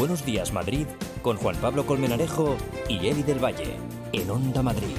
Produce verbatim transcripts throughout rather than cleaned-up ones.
Buenos Días Madrid con Juan Pablo Colmenarejo y Eli del Valle en Onda Madrid.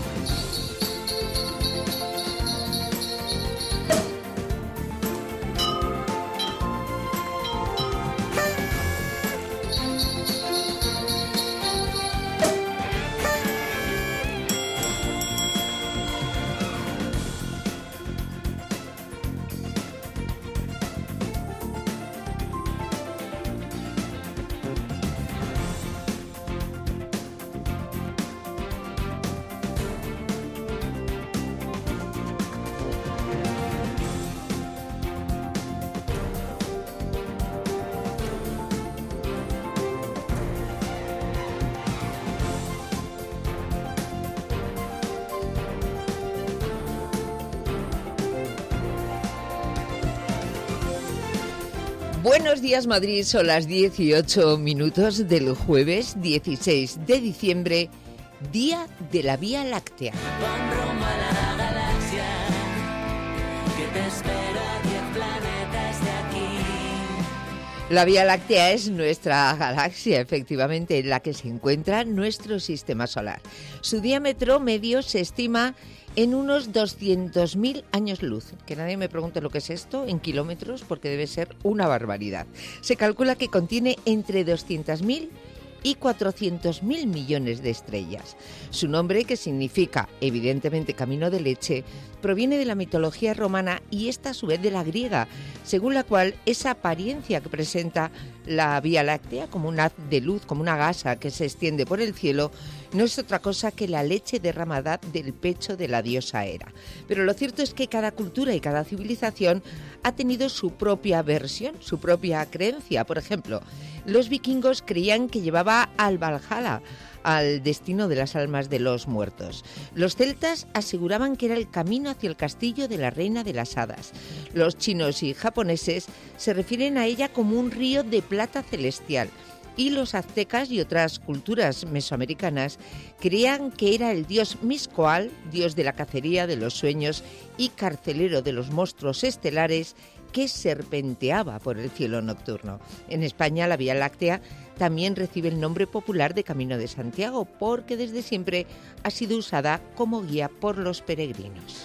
Buenos días Madrid, son las dieciocho minutos del jueves dieciséis de diciembre, día de la Vía Láctea. La Vía Láctea es nuestra galaxia, efectivamente, en la que se encuentra nuestro sistema solar. Su diámetro medio se estima en unos doscientos mil años luz. Que nadie me pregunte lo que es esto en kilómetros, porque debe ser una barbaridad. Se calcula que contiene entre doscientos mil y cuatrocientos mil millones de estrellas. Su nombre, que significa evidentemente camino de leche, proviene de la mitología romana y esta a su vez de la griega, según la cual esa apariencia que presenta la Vía Láctea como un haz de luz, como una gasa que se extiende por el cielo, no es otra cosa que la leche derramada del pecho de la diosa Hera. Pero lo cierto es que cada cultura y cada civilización ha tenido su propia versión, su propia creencia. Por ejemplo, los vikingos creían que llevaba al Valhalla, al destino de las almas de los muertos. Los celtas aseguraban que era el camino hacia el castillo de la reina de las hadas. Los chinos y japoneses se refieren a ella como un río de plata celestial. Y los aztecas y otras culturas mesoamericanas creían que era el dios Mixcoatl, dios de la cacería, de los sueños y carcelero de los monstruos estelares, que serpenteaba por el cielo nocturno. En España, la Vía Láctea también recibe el nombre popular de Camino de Santiago, porque desde siempre ha sido usada como guía por los peregrinos.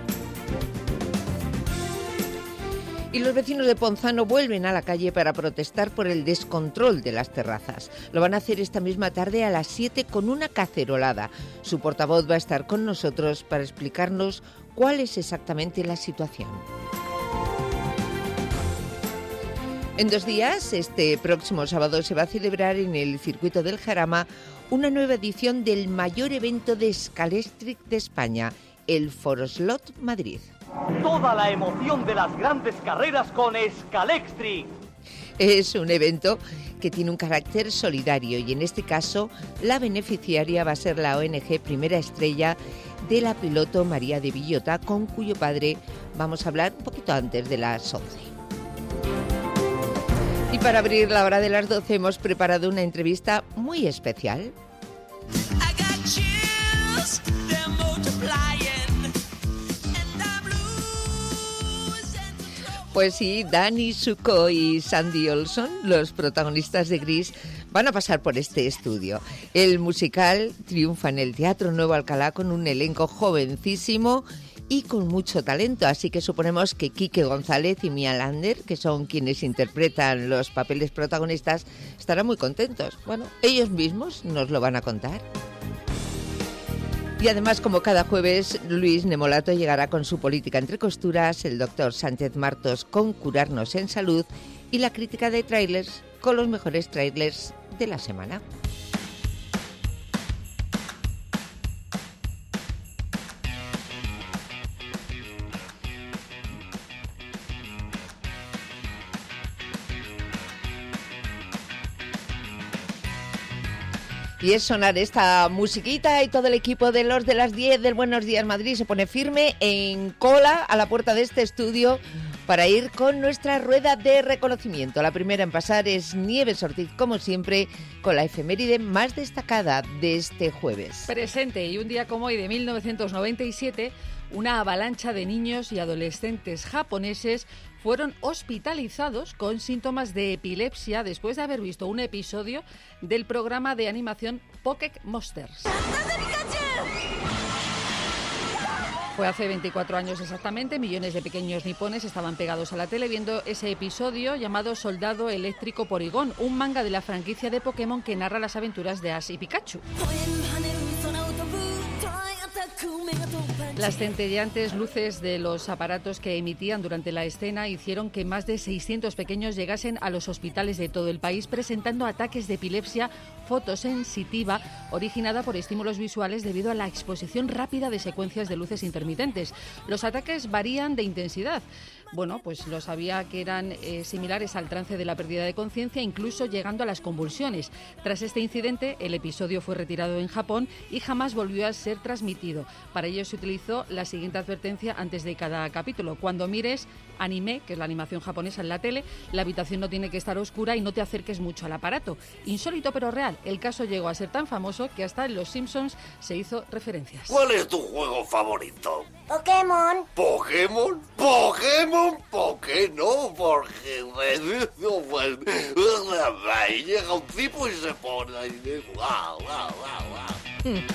Y los vecinos de Ponzano vuelven a la calle para protestar por el descontrol de las terrazas. Lo van a hacer esta misma tarde a las siete con una cacerolada. Su portavoz va a estar con nosotros para explicarnos cuál es exactamente la situación. En dos días, este próximo sábado, se va a celebrar en el Circuito del Jarama una nueva edición del mayor evento de Scalextric de España, el Foroslot Madrid. Toda la emoción de las grandes carreras con Scalextric. Es un evento que tiene un carácter solidario y en este caso la beneficiaria va a ser la O N G Primera Estrella de la piloto María de Villota, con cuyo padre vamos a hablar un poquito antes de las once. Y para abrir la hora de las doce hemos preparado una entrevista muy especial. Pues sí, Dani Zuko y Sandy Olson, los protagonistas de Gris, van a pasar por este estudio. El musical triunfa en el Teatro Nuevo Alcalá con un elenco jovencísimo y con mucho talento, así que suponemos que Quique González y Mia Lander, que son quienes interpretan los papeles protagonistas, estarán muy contentos. Bueno, ellos mismos nos lo van a contar. Y además, como cada jueves, Luis Nemolato llegará con su política entre costuras, el doctor Sánchez Martos con Curarnos en Salud y la crítica de trailers con los mejores trailers de la semana. Y es sonar esta musiquita y todo el equipo de los de las diez del Buenos Días Madrid se pone firme en cola a la puerta de este estudio para ir con nuestra rueda de reconocimiento. La primera en pasar es Nieves Ortiz, como siempre, con la efeméride más destacada de este jueves. Presente, y un día como hoy de mil novecientos noventa y siete, una avalancha de niños y adolescentes japoneses fueron hospitalizados con síntomas de epilepsia después de haber visto un episodio del programa de animación Pocket Monsters. Fue hace veinticuatro años exactamente, millones de pequeños nipones estaban pegados a la tele viendo ese episodio llamado Soldado Eléctrico Porygon, un manga de la franquicia de Pokémon que narra las aventuras de Ash y Pikachu. Las centelleantes luces de los aparatos que emitían durante la escena hicieron que más de seiscientos pequeños llegasen a los hospitales de todo el país presentando ataques de epilepsia fotosensitiva originada por estímulos visuales debido a la exposición rápida de secuencias de luces intermitentes. Los ataques varían de intensidad. Bueno, pues lo sabía que eran eh, similares al trance de la pérdida de conciencia, incluso llegando a las convulsiones. Tras este incidente, el episodio fue retirado en Japón y jamás volvió a ser transmitido. Para ello se utilizó la siguiente advertencia antes de cada capítulo. Cuando mires anime, que es la animación japonesa en la tele, la habitación no tiene que estar oscura y no te acerques mucho al aparato. Insólito pero real, el caso llegó a ser tan famoso que hasta en Los Simpsons se hizo referencias. ¿Cuál es tu juego favorito? Pokémon. ¿Pokémon? ¿Pokémon? ¿Por qué no? Porque ahí llega un tipo y se pone ahí. ¡Guau, guau, guau, guau!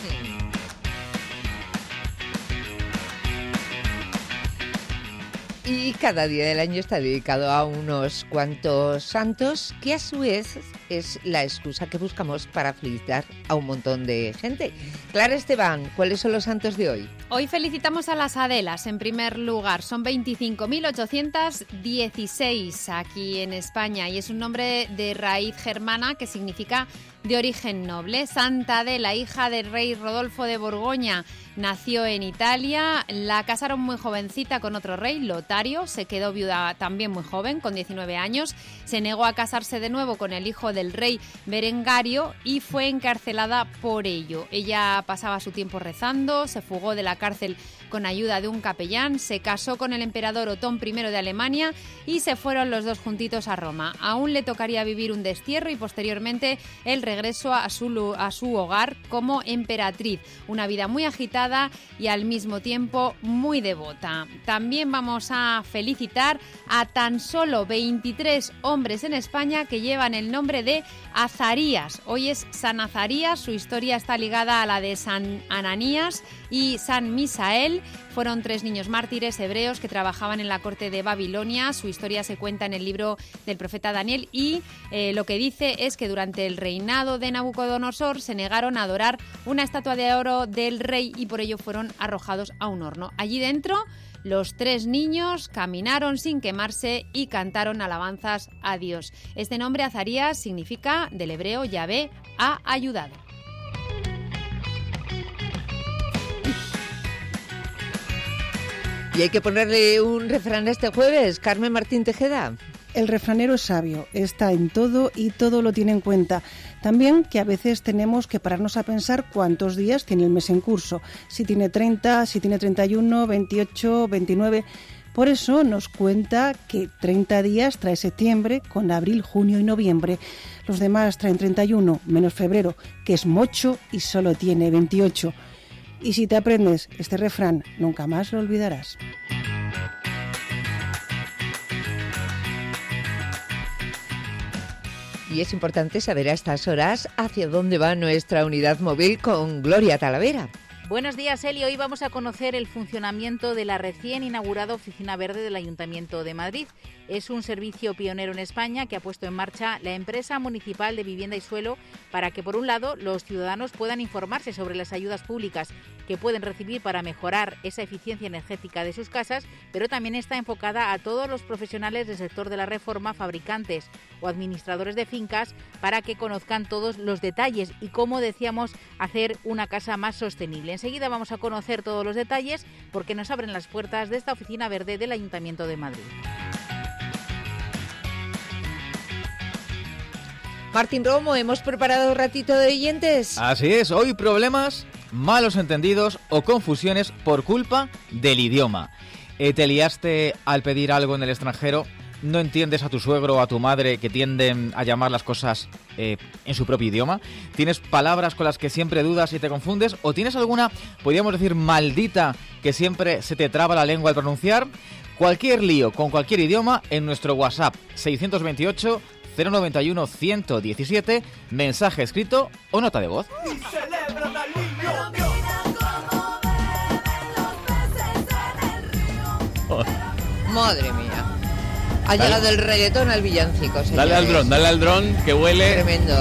Y cada día del año está dedicado a unos cuantos santos, que a su vez es la excusa que buscamos para felicitar a un montón de gente. Clara Esteban, ¿cuáles son los santos de hoy? Hoy felicitamos a las Adelas, en primer lugar. Son veinticinco mil ochocientos dieciséis aquí en España y es un nombre de raíz germana que significa de origen noble. Santa Adela, hija del rey Rodolfo de Borgoña, nació en Italia. La casaron muy jovencita con otro rey, Lotario. Se quedó viuda también muy joven, con diecinueve años. Se negó a casarse de nuevo con el hijo del rey Berengario y fue encarcelada por ello. Ella pasaba su tiempo rezando, se fugó de la cárcel con ayuda de un capellán, se casó con el emperador Otón primero de Alemania y se fueron los dos juntitos a Roma. Aún le tocaría vivir un destierro y posteriormente el regreso a su, a su hogar como emperatriz. Una vida muy agitada y al mismo tiempo muy devota. También vamos a felicitar a tan solo veintitrés hombres en España que llevan el nombre de Azarías. Hoy es San Azarías, su historia está ligada a la de San Ananías y San Misael. Fueron tres niños mártires hebreos que trabajaban en la corte de Babilonia. Su historia se cuenta en el libro del profeta Daniel y eh, lo que dice es que durante el reinado de Nabucodonosor se negaron a adorar una estatua de oro del rey y por ello fueron arrojados a un horno. Allí dentro, los tres niños caminaron sin quemarse y cantaron alabanzas a Dios. Este nombre, Azarías, significa del hebreo Yahvé ha ayudado. Y hay que ponerle un refrán este jueves, Carmen Martín Tejeda. El refranero es sabio, está en todo y todo lo tiene en cuenta. También que a veces tenemos que pararnos a pensar cuántos días tiene el mes en curso. Si tiene treinta, si tiene treinta y uno, veintiocho, veintinueve... Por eso nos cuenta que treinta días trae septiembre, con abril, junio y noviembre. Los demás traen treinta y uno, menos febrero, que es mocho y solo tiene veintiocho. Y si te aprendes este refrán, nunca más lo olvidarás. Y es importante saber a estas horas hacia dónde va nuestra unidad móvil con Gloria Talavera. Buenos días, Eli. Hoy vamos a conocer el funcionamiento de la recién inaugurada Oficina Verde del Ayuntamiento de Madrid. Es un servicio pionero en España que ha puesto en marcha la empresa municipal de vivienda y suelo para que, por un lado, los ciudadanos puedan informarse sobre las ayudas públicas que pueden recibir para mejorar esa eficiencia energética de sus casas, pero también está enfocada a todos los profesionales del sector de la reforma, fabricantes o administradores de fincas, para que conozcan todos los detalles y cómo, decíamos, hacer una casa más sostenible. Enseguida vamos a conocer todos los detalles porque nos abren las puertas de esta Oficina Verde del Ayuntamiento de Madrid. Martín Romo, ¿hemos preparado un ratito de oyentes? Así es, hoy problemas, malos entendidos o confusiones por culpa del idioma. Eh, ¿Te liaste al pedir algo en el extranjero? ¿No entiendes a tu suegro o a tu madre que tienden a llamar las cosas eh, en su propio idioma? ¿Tienes palabras con las que siempre dudas y te confundes? ¿O tienes alguna, podríamos decir, maldita que siempre se te traba la lengua al pronunciar? Cualquier lío con cualquier idioma en nuestro WhatsApp seiscientos veintiocho, cero noventa y uno, ciento diecisiete, mensaje escrito o nota de voz. Madre mía. Ha dale. llegado el reggaetón al villancico, señores. Dale al dron, dale al dron, que huele. Tremendo.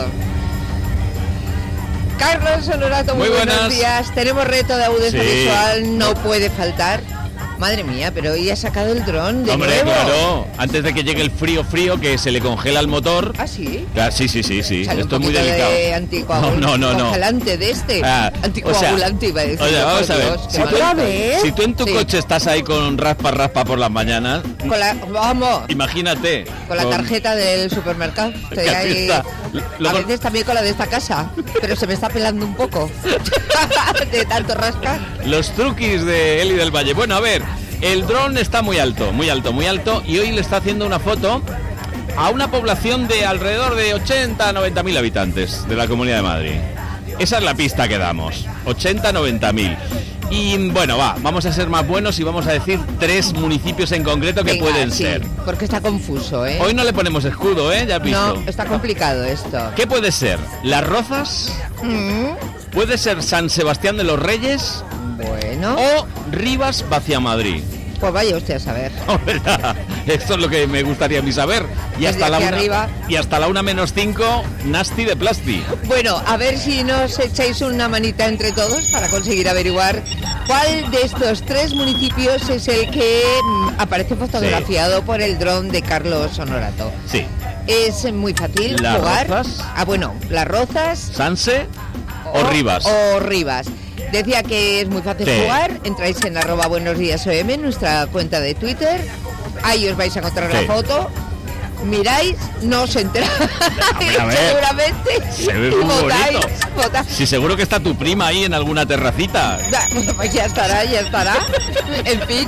Carlos Honorato, muy, muy buenos días. Tenemos reto de audiovisual, sí. no puede faltar. Madre mía, pero hoy ha sacado el dron de Hombre, nuevo. claro, antes de que llegue el frío frío, que se le congela el motor. ¿Ah, sí? Claro, sí, sí, sí, sí. Sale Esto es muy delicado. De anticoagulante, no, no, no, congelante de este. Ah, anticoagulante, o sea, iba a decir. Oye, vamos a ver. Dios, si, tú, si tú en tu sí. coche estás ahí con raspa, raspa por las mañanas. Con la, vamos. Imagínate. Con la con... tarjeta del supermercado. Estoy ahí, lo, a veces también con la de esta casa, pero se me está pelando un poco. De tanto rascar. Los truquis de Eli del Valle. Bueno, a ver. El dron está muy alto, muy alto, muy alto y hoy le está haciendo una foto a una población de alrededor de ochenta a noventa mil habitantes de la Comunidad de Madrid. Esa es la pista que damos, ochenta a noventa mil. Y bueno, va, vamos a ser más buenos y vamos a decir tres municipios en concreto que Venga, pueden sí, ser. Porque está confuso, ¿eh? Hoy no le ponemos escudo, ¿eh? Ya has visto. No, está complicado esto. ¿Qué puede ser? ¿Las Rozas? Mm. ¿Puede ser San Sebastián de los Reyes? Bueno. ¿O Rivas Vaciamadrid? Pues vaya usted a saber. Oh, esto es lo que me gustaría a mí saber. Y hasta, la una, arriba. y hasta la una menos cinco, Nasty de Plasti. Bueno, a ver si nos echáis una manita entre todos para conseguir averiguar cuál de estos tres municipios es el que aparece fotografiado sí. por el dron de Carlos Honorato. Sí. Es muy fácil Las jugar. Rozas. Ah, bueno, Las Rozas. Sanse o, o Rivas. O Rivas. Decía que es muy fácil sí. jugar, entráis en arroba buenos días O M, nuestra cuenta de Twitter, ahí os vais a encontrar sí. la foto, miráis, no os enteráis, seguramente, se ve muy votáis, bonito. Votáis. Sí, seguro que está tu prima ahí en alguna terracita. Pues ya estará, ya estará, en fin.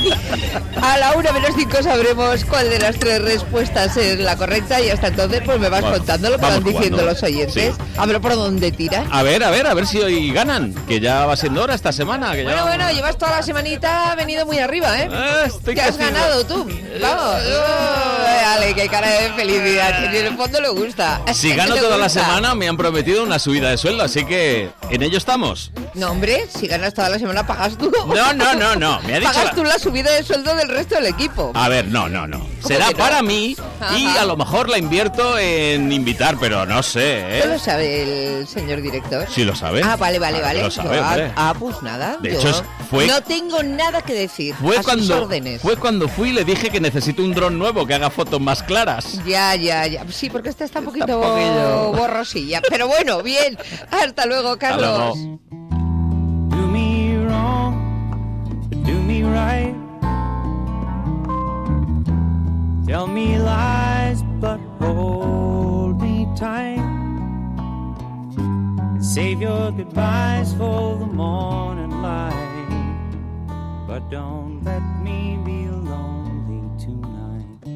A la una menos cinco sabremos cuál de las tres respuestas es la correcta y hasta entonces pues me vas bueno, contando lo que van diciendo jugando. los oyentes. Sí. A ver por dónde tiran. A ver, a ver, a ver si hoy ganan, que ya va siendo hora esta semana. Que bueno, ya... bueno, llevas toda la semanita venido muy arriba, ¿eh? Ah, estoy que has ganado tú, vamos. Oh, dale, qué cara de felicidad, que en el fondo le gusta. Si gano toda la semana me han prometido una subida de sueldo, así que en ello estamos. No, hombre, si ganas toda la semana pagas tú. No, no, no, no. Me ha dicho pagas la... tú la subida de sueldo del resto del equipo. A ver, no, no, no. Será no? para mí Ajá. y a lo mejor la invierto en invitar, pero no sé, ¿eh? ¿No lo sabe el señor director? Sí lo sabe. Ah, vale, vale, vale. Lo sabe, ah, ah, pues nada. De hecho, fue... No tengo nada que decir. Fue a cuando, sus órdenes. Fue cuando fui y le dije que necesito un dron nuevo que haga fotos más claras. Ya, ya, ya. Sí, porque esta está un poquito está un borrosilla. Pero bueno, bien. Hasta luego, Carlos. Hasta luego. Do me wrong, do me right. Tell me lies, but hold me tight. And save your goodbyes for the morning light. But don't let me be lonely tonight.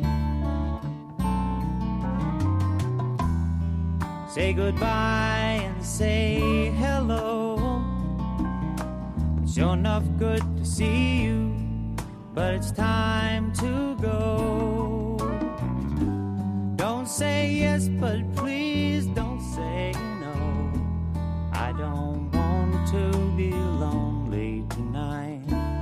Say goodbye and say hello. It's sure enough good to see you, but it's time to go. Don't say yes, but please don't say no. I don't want to be lonely tonight.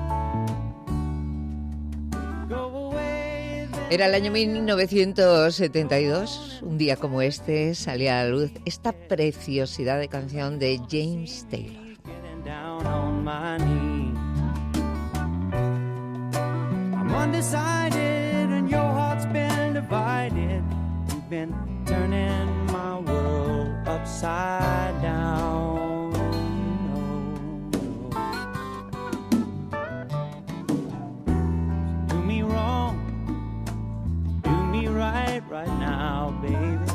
Go away. Era el año mil novecientos setenta y dos, un día como este salía a la luz esta preciosidad de canción de James Taylor. I'm undecided and your heart's been divided. You've been turning my world upside down. No, no. Do me wrong, do me right right now, baby.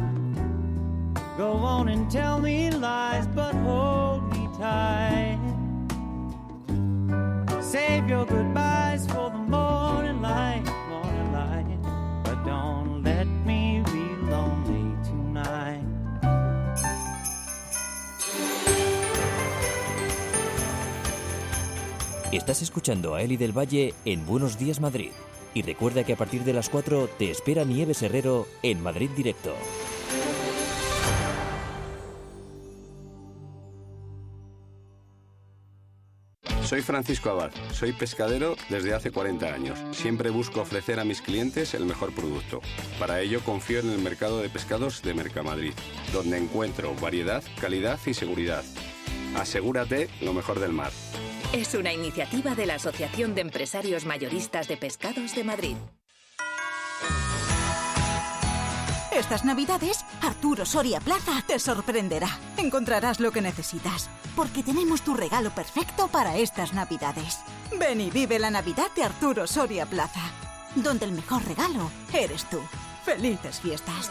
Go on and tell me lies, but hold me tight. Save your goodbyes for the Estás escuchando a Eli del Valle en Buenos Días Madrid. Y recuerda que a partir de las cuatro te espera Nieves Herrero en Madrid Directo. Soy Francisco Abad, soy pescadero desde hace cuarenta años. Siempre busco ofrecer a mis clientes el mejor producto. Para ello confío en el mercado de pescados de Mercamadrid, donde encuentro variedad, calidad y seguridad. Asegúrate lo mejor del mar. Es una iniciativa de la Asociación de Empresarios Mayoristas de Pescados de Madrid. Estas Navidades, Arturo Soria Plaza te sorprenderá. Encontrarás lo que necesitas, porque tenemos tu regalo perfecto para estas Navidades. Ven y vive la Navidad de Arturo Soria Plaza, donde el mejor regalo eres tú. ¡Felices fiestas!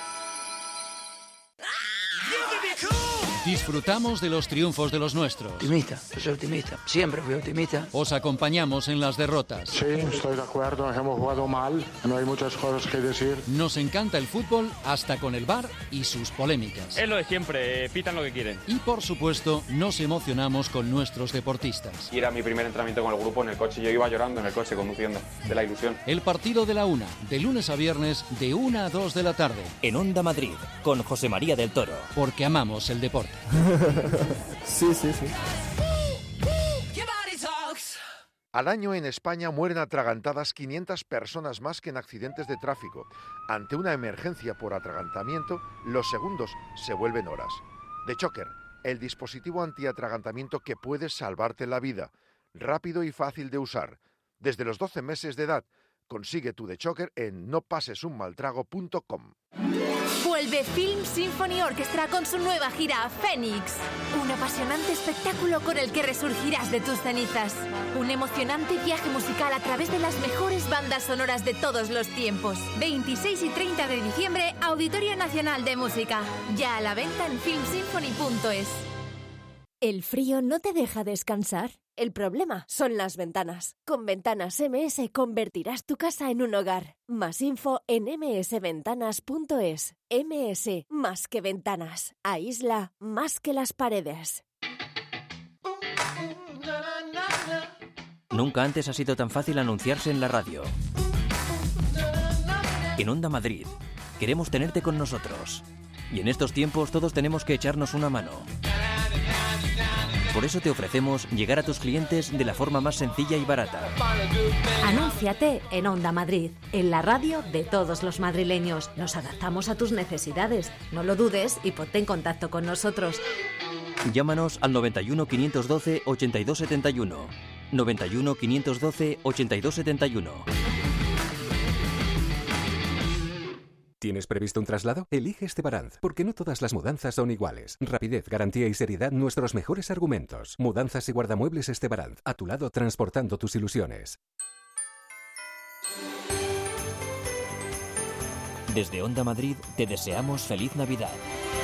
Disfrutamos de los triunfos de los nuestros. Optimista, soy optimista. Siempre fui optimista. Os acompañamos en las derrotas. Sí, estoy de acuerdo. Hemos jugado mal. No hay muchas cosas que decir. Nos encanta el fútbol hasta con el V A R y sus polémicas. Es lo de siempre. Pitan lo que quieren. Y por supuesto, nos emocionamos con nuestros deportistas. Y era mi primer entrenamiento con el grupo en el coche. Yo iba llorando en el coche, conduciendo, de la ilusión. El partido de la una, de lunes a viernes, de una a dos de la tarde. En Onda Madrid, con José María del Toro. Porque amamos el deporte. Sí, sí, sí. Al año en España mueren atragantadas quinientas personas más que en accidentes de tráfico. Ante una emergencia por atragantamiento, los segundos se vuelven horas. The Choker, el dispositivo antiatragantamiento que puede salvarte la vida. Rápido y fácil de usar. Desde los doce meses de edad, consigue tu The Choker en no pases un mal trago punto com. Vuelve Film Symphony Orchestra con su nueva gira Fénix. Un apasionante espectáculo con el que resurgirás de tus cenizas. Un emocionante viaje musical a través de las mejores bandas sonoras de todos los tiempos. veintiséis y treinta de diciembre, Auditorio Nacional de Música. Ya a la venta en film symphony punto es. ¿El frío no te deja descansar? El problema son las ventanas. Con Ventanas M S convertirás tu casa en un hogar. Más info en eme ese ventanas punto es. M S, más que ventanas. Aísla más que las paredes. Nunca antes ha sido tan fácil anunciarse en la radio. En Onda Madrid, queremos tenerte con nosotros. Y en estos tiempos todos tenemos que echarnos una mano. Por eso te ofrecemos llegar a tus clientes de la forma más sencilla y barata. Anúnciate en Onda Madrid, en la radio de todos los madrileños. Nos adaptamos a tus necesidades. No lo dudes y ponte en contacto con nosotros. Llámanos al noventa y uno, quinientos doce, ochenta y dos setenta y uno. noventa y uno, quinientos doce, ochenta y dos setenta y uno. ¿Tienes previsto un traslado? Elige Estebaranz, porque no todas las mudanzas son iguales. Rapidez, garantía y seriedad, nuestros mejores argumentos. Mudanzas y guardamuebles Estebaranz, a tu lado transportando tus ilusiones. Desde Onda Madrid te deseamos feliz Navidad.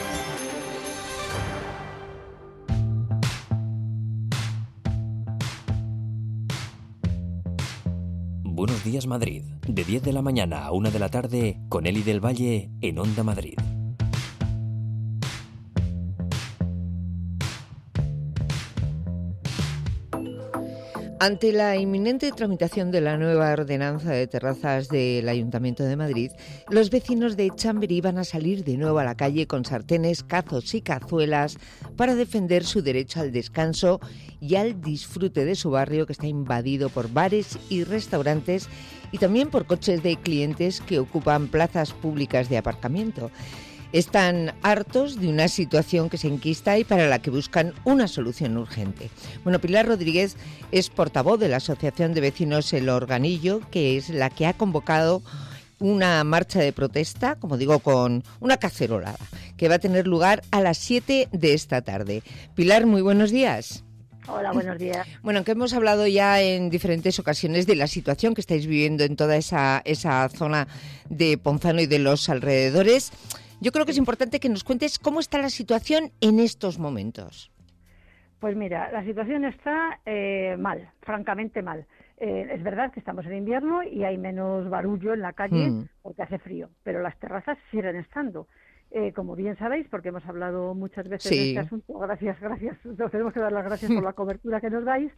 Buenos días Madrid, de diez de la mañana a una de la tarde, con Eli del Valle en Onda Madrid. Ante la inminente tramitación de la nueva ordenanza de terrazas del Ayuntamiento de Madrid, los vecinos de Chamberí van a salir de nuevo a la calle con sartenes, cazos y cazuelas para defender su derecho al descanso y al disfrute de su barrio, que está invadido por bares y restaurantes y también por coches de clientes que ocupan plazas públicas de aparcamiento. Están hartos de una situación que se enquista y para la que buscan una solución urgente. Bueno, Pilar Rodríguez es portavoz de la Asociación de Vecinos El Organillo, que es la que ha convocado una marcha de protesta, como digo, con una cacerolada, que va a tener lugar a las siete de esta tarde. Pilar, muy buenos días. Hola, buenos días. Bueno, que hemos hablado ya en diferentes ocasiones de la situación que estáis viviendo en toda esa, esa zona de Ponzano y de los alrededores. Yo creo que es importante que nos cuentes cómo está la situación en estos momentos. Pues mira, la situación está eh, mal, francamente mal. Eh, es verdad que estamos en invierno y hay menos barullo en la calle mm. porque hace frío, pero las terrazas siguen estando. Eh, como bien sabéis, porque hemos hablado muchas veces Sí. de este asunto, gracias, gracias, nos tenemos que dar las gracias por la cobertura que nos dais.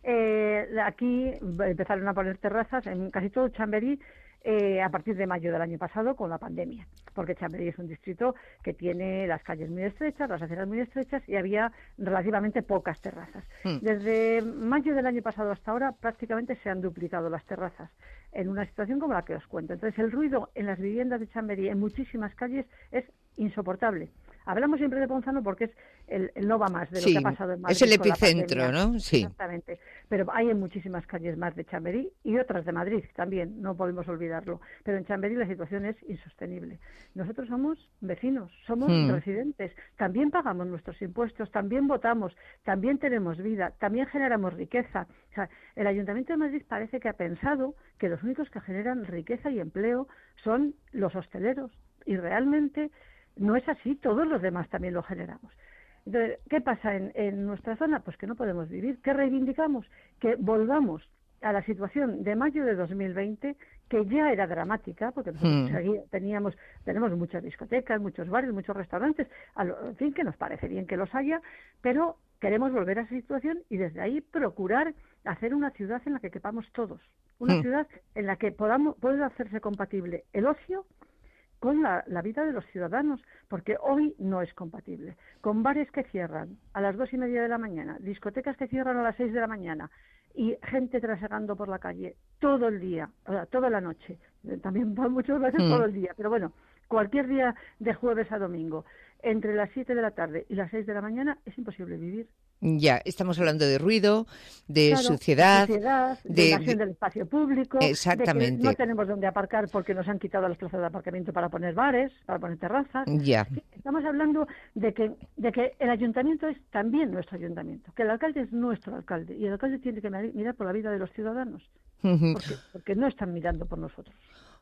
Eh, aquí empezaron a poner terrazas en casi todo Chamberí eh, a partir de mayo del año pasado con la pandemia, porque Chamberí es un distrito que tiene las calles muy estrechas, las aceras muy estrechas y había relativamente pocas terrazas. Mm. Desde mayo del año pasado hasta ahora prácticamente se han duplicado las terrazas en una situación como la que os cuento. Entonces el ruido en las viviendas de Chamberí en muchísimas calles es insoportable. Hablamos siempre de Ponzano porque es el, el no va más de Sí, lo que ha pasado en Madrid. es el con la epicentro, pandemia. ¿no? Sí. Exactamente. Pero hay en muchísimas calles más de Chamberí y otras de Madrid también, no podemos olvidarlo. Pero en Chamberí la situación es insostenible. Nosotros somos vecinos, somos Hmm. residentes, también pagamos nuestros impuestos, también votamos, también tenemos vida, también generamos riqueza. O sea, el Ayuntamiento de Madrid parece que ha pensado que los únicos que generan riqueza y empleo son los hosteleros. Y realmente no es así, todos los demás también lo generamos. Entonces, ¿qué pasa en, en nuestra zona? Pues que no podemos vivir. ¿Qué reivindicamos? Que volvamos a la situación de mayo de dos mil veinte, que ya era dramática, porque nosotros Hmm. seguí- teníamos, tenemos muchas discotecas, muchos bares, muchos restaurantes, a lo- en fin, que nos parece bien que los haya, pero queremos volver a esa situación y desde ahí procurar hacer una ciudad en la que quepamos todos. Una Hmm. ciudad en la que podamos, pueda hacerse compatible el ocio con la, la vida de los ciudadanos, porque hoy no es compatible. Con bares que cierran a las dos y media de la mañana, discotecas que cierran a las seis de la mañana y gente trasegando por la calle todo el día, o sea, toda la noche, eh, también van muchas veces Mm. todo el día, pero bueno, cualquier día de jueves a domingo, entre las siete de la tarde y las seis de la mañana, es imposible vivir. Ya, estamos hablando de ruido, de Claro, suciedad, de, suciedad, de, de- invasión del espacio público, de Exactamente. que no tenemos dónde aparcar porque nos han quitado las plazas de aparcamiento para poner bares, para poner terrazas. Ya. Estamos hablando de que, de que el ayuntamiento es también nuestro ayuntamiento, que el alcalde es nuestro alcalde y el alcalde tiene que mi- mirar por la vida de los ciudadanos, Ujú. porque, porque no están mirando por nosotros.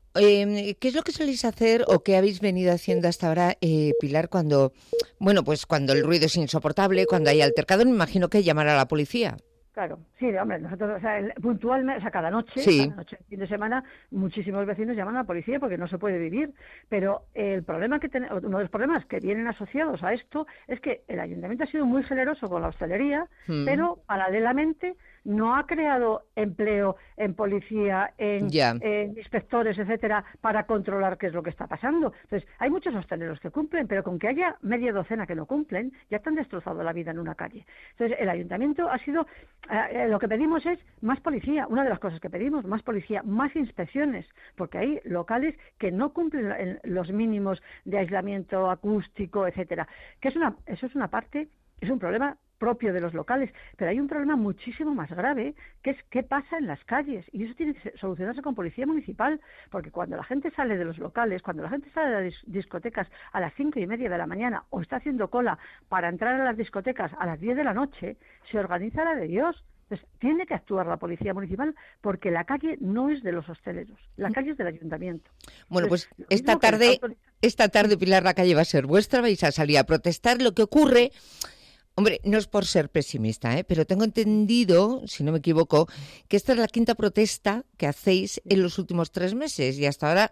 Eh, ¿Qué es lo que soléis hacer o qué habéis venido haciendo hasta ahora, eh, Pilar, cuando, bueno, pues cuando el ruido es insoportable, cuando hay altercado? Me imagino que llamar a la policía. Claro, sí, hombre, nosotros, o sea, el- puntualmente, o sea, cada noche, Sí. cada noche, fin de semana, muchísimos vecinos llaman a la policía porque no se puede vivir. Pero el problema que tenemos, uno de los problemas que vienen asociados a esto es que el ayuntamiento ha sido muy generoso con la hostelería, Mm. pero paralelamente no ha creado empleo en policía, en, Ya. en inspectores, etcétera, para controlar qué es lo que está pasando. Entonces, hay muchos hosteleros que cumplen, pero con que haya media docena que no cumplen, ya te han destrozado la vida en una calle. Entonces, el ayuntamiento ha sido, eh, lo que pedimos es más policía. Una de las cosas que pedimos, más policía, más inspecciones, porque hay locales que no cumplen la- los mínimos de aislamiento acústico, etcétera. Que es una, eso es una parte, es un problema propio de los locales, pero hay un problema muchísimo más grave, que es qué pasa en las calles, y eso tiene que ser- solucionarse con policía municipal, porque cuando la gente sale de los locales, cuando la gente sale de las dis- discotecas a las cinco y media de la mañana, o está haciendo cola para entrar a las discotecas a las diez de la noche, se organiza la de Dios. Entonces, tiene que actuar la policía municipal, porque la calle no es de los hosteleros, la calle es del ayuntamiento. Bueno, pues Entonces, lo esta mismo que tarde, está autoriz- esta tarde, Pilar, la calle va a ser vuestra, vais a salir a protestar. Lo que ocurre, hombre, no es por ser pesimista, ¿eh? Pero tengo entendido, si no me equivoco, que esta es la quinta protesta que hacéis en los últimos tres meses y hasta ahora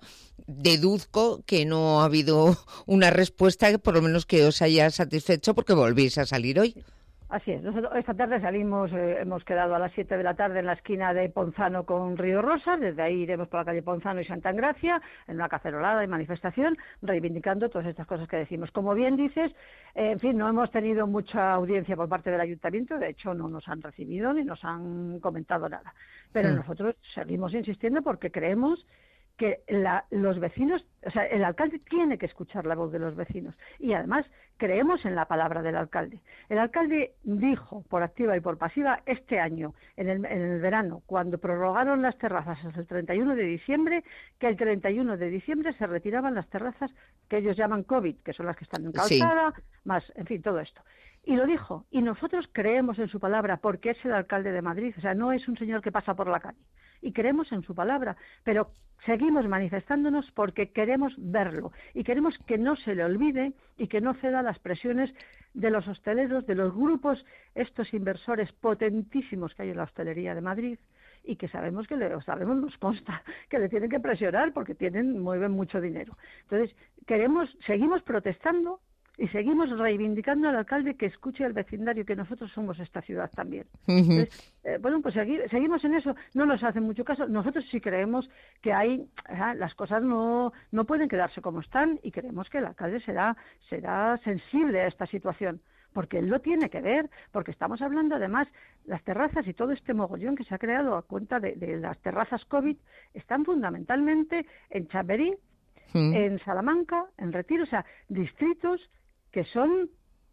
deduzco que no ha habido una respuesta que por lo menos que os haya satisfecho porque volvéis a salir hoy. Así es. Nosotros esta tarde salimos, eh, hemos quedado a las siete de la tarde en la esquina de Ponzano con Río Rosas. Desde ahí iremos por la calle Ponzano y Santa Engracia en una cacerolada y manifestación reivindicando todas estas cosas que decimos. Como bien dices, eh, en fin, no hemos tenido mucha audiencia por parte del ayuntamiento. De hecho, no nos han recibido ni nos han comentado nada. Pero Mm. nosotros seguimos insistiendo porque creemos que la- los vecinos, o sea, el alcalde tiene que escuchar la voz de los vecinos y además creemos en la palabra del alcalde. El alcalde dijo por activa y por pasiva este año, en el, en el verano, cuando prorrogaron las terrazas hasta el treinta y uno de diciembre, que el treinta y uno de diciembre se retiraban las terrazas que ellos llaman COVID, que son las que están en Sí. calzada, más, en fin, todo esto. Y lo dijo, y nosotros creemos en su palabra porque es el alcalde de Madrid, o sea, no es un señor que pasa por la calle. Y creemos en su palabra, pero seguimos manifestándonos porque queremos verlo y queremos que no se le olvide y que no ceda a las presiones de los hosteleros, de los grupos, estos inversores potentísimos que hay en la hostelería de Madrid y que sabemos que le, o sabemos, nos consta que le tienen que presionar porque tienen, mueven mucho dinero. Entonces, queremos, seguimos protestando y seguimos reivindicando al alcalde que escuche al vecindario, que nosotros somos esta ciudad también. Uh-huh. Entonces, eh, bueno, pues segui seguimos en eso, no nos hacen mucho caso. Nosotros sí creemos que hay, eh, las cosas no, no pueden quedarse como están y creemos que el alcalde será, será sensible a esta situación, porque él lo tiene que ver, porque estamos hablando además, las terrazas y todo este mogollón que se ha creado a cuenta de, de las terrazas COVID están fundamentalmente en Chamberí, uh-huh. en Salamanca, en Retiro, o sea, distritos que son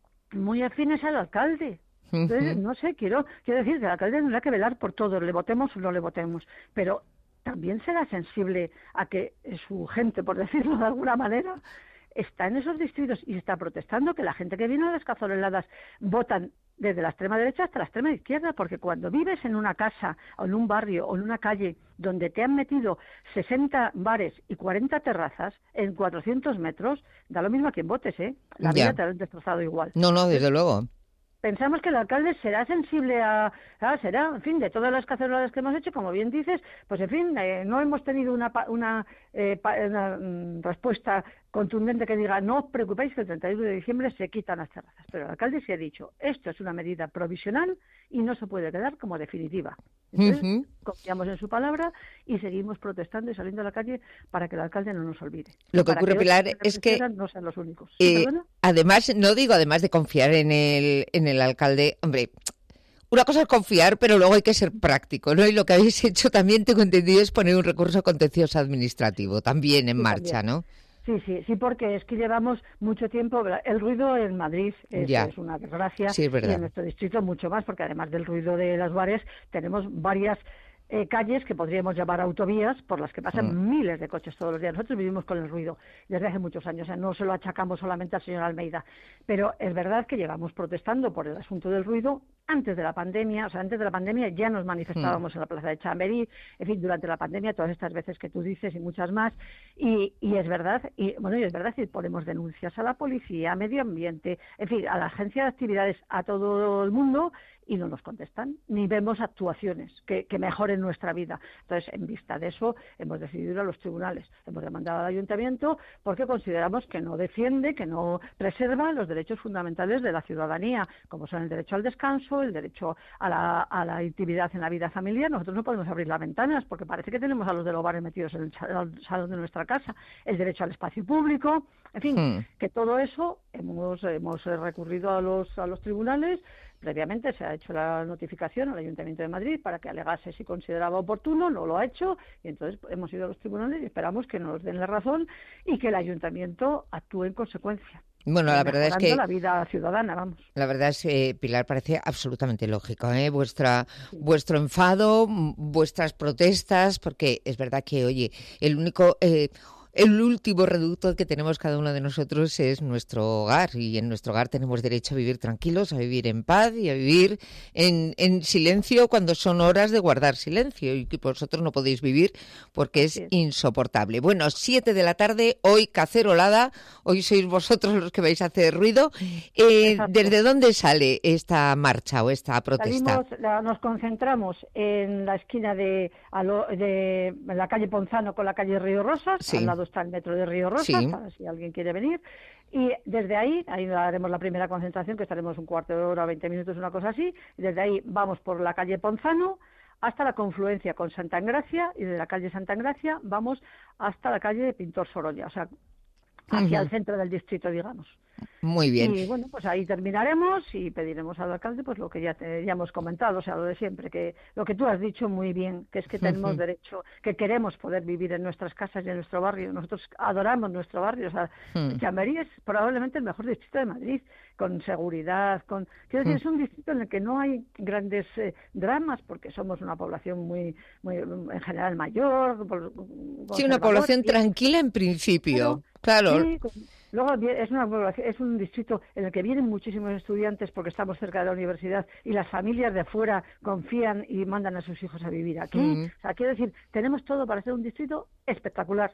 muy afines al alcalde. Entonces, no sé, quiero, quiero decir que el alcalde tendrá que velar por todo, le votemos o no le votemos, pero también será sensible a que su gente, por decirlo de alguna manera, está en esos distritos y está protestando que la gente que viene a las cazoleladas votan desde la extrema derecha hasta la extrema izquierda, porque cuando vives en una casa o en un barrio o en una calle donde te han metido sesenta bares y cuarenta terrazas en cuatrocientos metros, da lo mismo a quien votes, ¿eh? La vida te lo han destrozado igual. No, no, desde luego. Pensamos que el alcalde será sensible a, a será, en fin, de todas las caceroladas que hemos hecho, como bien dices, pues en fin, eh, no hemos tenido una, una, eh, una um, respuesta contundente que diga, no os preocupéis que el treinta y uno de diciembre se quitan las terrazas. Pero el alcalde se ha dicho, esto es una medida provisional y no se puede quedar como definitiva. Entonces, uh-huh. confiamos en su palabra y seguimos protestando y saliendo a la calle para que el alcalde no nos olvide. Lo que ocurre, que Pilar, es que no sean los únicos. Eh, además, no digo además de confiar en el, en el alcalde, hombre, una cosa es confiar, pero luego hay que ser práctico, ¿no? Y lo que habéis hecho también, tengo entendido, es poner un recurso contencioso administrativo también en sí, marcha, también. ¿no? Sí, sí, sí, porque es que llevamos mucho tiempo, el ruido en Madrid es, es una desgracia, sí, es verdad. Y en nuestro distrito mucho más, porque además del ruido de las bares tenemos varias eh, calles que podríamos llamar autovías por las que pasan mm. miles de coches todos los días. Nosotros vivimos con el ruido desde hace muchos años, o sea, no se lo achacamos solamente al señor Almeida, pero es verdad que llevamos protestando por el asunto del ruido antes de la pandemia, o sea, antes de la pandemia ya nos manifestábamos mm. en la plaza de Chamberí, en fin, durante la pandemia, todas estas veces que tú dices y muchas más, y, y es verdad, y bueno, y es verdad que ponemos denuncias a la policía, a medio ambiente, en fin, a la agencia de actividades, a todo el mundo, y no nos contestan, ni vemos actuaciones que, que mejoren nuestra vida. Entonces, en vista de eso, hemos decidido ir a los tribunales. Hemos demandado al ayuntamiento porque consideramos que no defiende, que no preserva los derechos fundamentales de la ciudadanía, como son el derecho al descanso, el derecho a la, a la intimidad en la vida familiar. Nosotros no podemos abrir las ventanas porque parece que tenemos a los de los bares metidos en el salón de nuestra casa. El derecho al espacio público, en fin, hmm. que todo eso hemos, hemos recurrido a los, a los tribunales. Previamente se ha hecho la notificación al Ayuntamiento de Madrid para que alegase si consideraba oportuno, no lo ha hecho, y entonces hemos ido a los tribunales y esperamos que nos den la razón y que el Ayuntamiento actúe en consecuencia. Bueno, la verdad es que la vida ciudadana, vamos. La verdad es que, Pilar, parece absolutamente lógico, ¿eh? Vuestra, sí. vuestro enfado, vuestras protestas, porque es verdad que, oye, el único... Eh, El último reducto que tenemos cada uno de nosotros es nuestro hogar, y en nuestro hogar tenemos derecho a vivir tranquilos, a vivir en paz y a vivir en, en silencio cuando son horas de guardar silencio, y que vosotros no podéis vivir porque es insoportable. Bueno, siete de la tarde, hoy cacerolada, hoy sois vosotros los que vais a hacer ruido. Eh, ¿Desde dónde sale esta marcha o esta protesta? Salimos, la, nos concentramos en la esquina de, alo, de la calle Ponzano con la calle Río Rosas, sí. al lado está el metro de Río Rosas, sí. para si alguien quiere venir, y desde ahí, ahí haremos la primera concentración, que estaremos un cuarto de hora, veinte minutos, una cosa así, y desde ahí vamos por la calle Ponzano hasta la confluencia con Santa Engracia, y de la calle Santa Engracia vamos hasta la calle Pintor Sorolla, o sea, hacia uh-huh. el centro del distrito, digamos. Muy bien. Y bueno, pues ahí terminaremos y pediremos al alcalde pues lo que ya, te, ya hemos comentado, o sea, lo de siempre, que lo que tú has dicho muy bien, que es que tenemos uh-huh. derecho, que queremos poder vivir en nuestras casas y en nuestro barrio. Nosotros adoramos nuestro barrio, o sea, uh-huh. Chamberí es probablemente el mejor distrito de Madrid, con seguridad, con... Quiero decir, uh-huh. es un distrito en el que no hay grandes eh, dramas, porque somos una población muy, muy en general mayor. Sí, una población y... tranquila en principio, bueno, claro. Sí, con... Luego es, una, es un distrito en el que vienen muchísimos estudiantes porque estamos cerca de la universidad y las familias de fuera confían y mandan a sus hijos a vivir aquí. Uh-huh. O sea, quiero decir, tenemos todo para ser un distrito espectacular.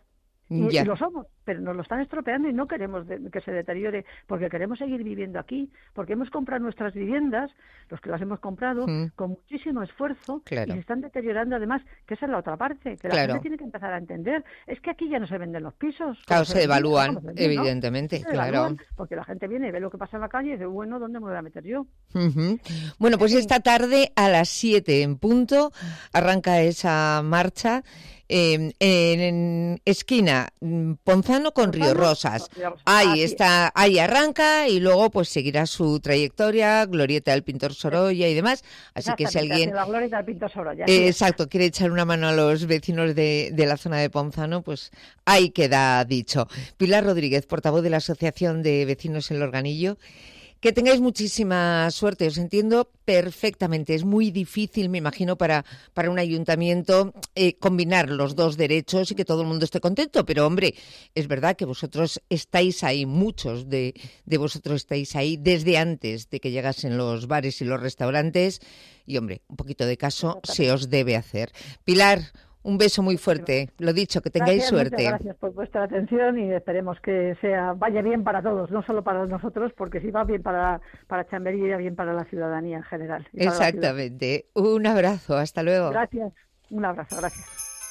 Y, Ya. y lo somos, pero nos lo están estropeando y no queremos de- que se deteriore, porque queremos seguir viviendo aquí, porque hemos comprado nuestras viviendas, los que las hemos comprado, Mm. con muchísimo esfuerzo, Claro. y se están deteriorando además, que esa es la otra parte, que la Claro. gente tiene que empezar a entender. Es que aquí ya no se venden los pisos. Claro, como se vendían, devalúan, como se vendían, ¿no? evidentemente, Se claro. devalúan, porque la gente viene y ve lo que pasa en la calle y dice, bueno, ¿dónde me voy a meter yo? Ujú. Bueno, pues esta tarde a las siete en punto arranca esa marcha eh, en, en esquina mm, Ponzano con Río Rosas. Ahí está, ahí arranca y luego pues seguirá su trayectoria, Glorieta del Pintor Sorolla y demás. Así que si Exactamente, alguien... hacia la gloria del Pintor Sorolla. Eh, exacto, quiere echar una mano a los vecinos de, de la zona de Ponzano, pues ahí queda dicho. Pilar Rodríguez, portavoz de la Asociación de Vecinos El Organillo. Que tengáis muchísima suerte, os entiendo perfectamente. Es muy difícil, me imagino, para, para un ayuntamiento eh, combinar los dos derechos y que todo el mundo esté contento. Pero, hombre, es verdad que vosotros estáis ahí, muchos de, de vosotros estáis ahí desde antes de que llegasen los bares y los restaurantes. Y, hombre, un poquito de caso se os debe hacer. Pilar, un beso muy fuerte. Lo dicho, que tengáis Gracias, suerte. muchas gracias por vuestra atención y esperemos que sea vaya bien para todos, no solo para nosotros, porque si va bien para, para Chamberí, irá bien para la ciudadanía en general. y para la ciudad. Exactamente. Un abrazo. Hasta luego. Gracias. Un abrazo. Gracias.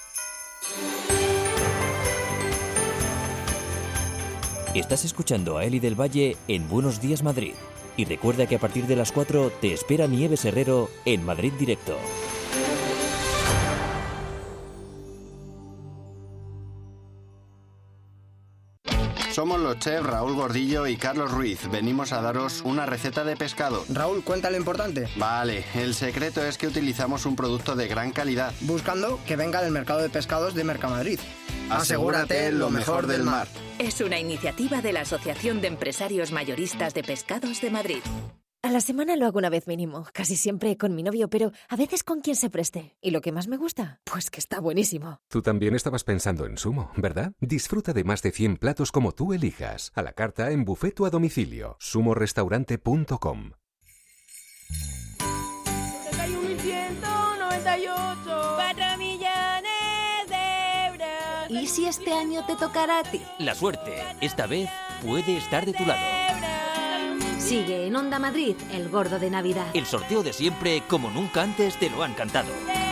Estás escuchando a Eli del Valle en Buenos Días Madrid. Y recuerda que a partir de las cuatro te espera Nieves Herrero en Madrid Directo. Somos los chefs Raúl Gordillo y Carlos Ruiz. Venimos a daros una receta de pescado. Raúl, cuenta lo importante. Vale, el secreto es que utilizamos un producto de gran calidad. Buscando que venga del mercado de pescados de Mercamadrid. Asegúrate lo mejor del mar. Es una iniciativa de la Asociación de Empresarios Mayoristas de Pescados de Madrid. A la semana lo hago una vez mínimo, casi siempre con mi novio, pero a veces con quien se preste. ¿Y lo que más me gusta? Pues que está buenísimo. Tú también estabas pensando en Sumo, ¿verdad? Disfruta de más de cien platos como tú elijas. A la carta en buffet o a domicilio. sumo restaurante punto com. setenta y un mil ciento noventa y ocho. cuatro millones de euros. ¿Y si este año te tocará a ti? La suerte, esta vez, puede estar de tu lado. Sigue en Onda Madrid, el gordo de Navidad. El sorteo de siempre, como nunca antes te lo han cantado.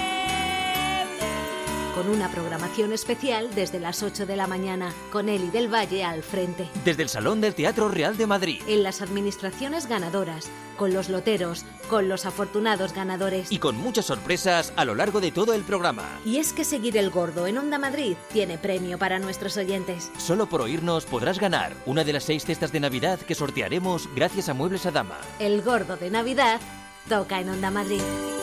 Con una programación especial desde las ocho de la mañana, con Eli del Valle al frente. Desde el Salón del Teatro Real de Madrid. En las administraciones ganadoras, con los loteros, con los afortunados ganadores. Y con muchas sorpresas a lo largo de todo el programa. Y es que seguir el gordo en Onda Madrid tiene premio para nuestros oyentes. Solo por oírnos podrás ganar una de las seis cestas de Navidad que sortearemos gracias a Muebles Adama. El gordo de Navidad toca en Onda Madrid.